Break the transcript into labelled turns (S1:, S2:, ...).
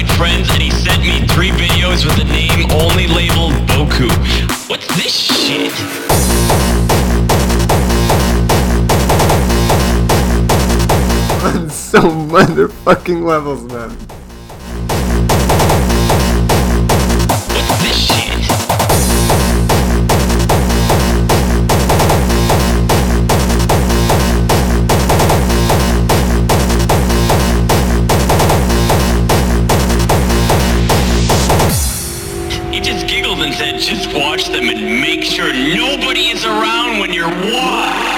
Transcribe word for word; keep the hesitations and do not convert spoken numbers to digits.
S1: invite friends, and he sent me three videos with the name only labeled Boku. What's this shit?
S2: On so motherfucking levels, man.
S1: What's this shit? He just giggled and said, just watch them and make sure nobody is around when you're watching.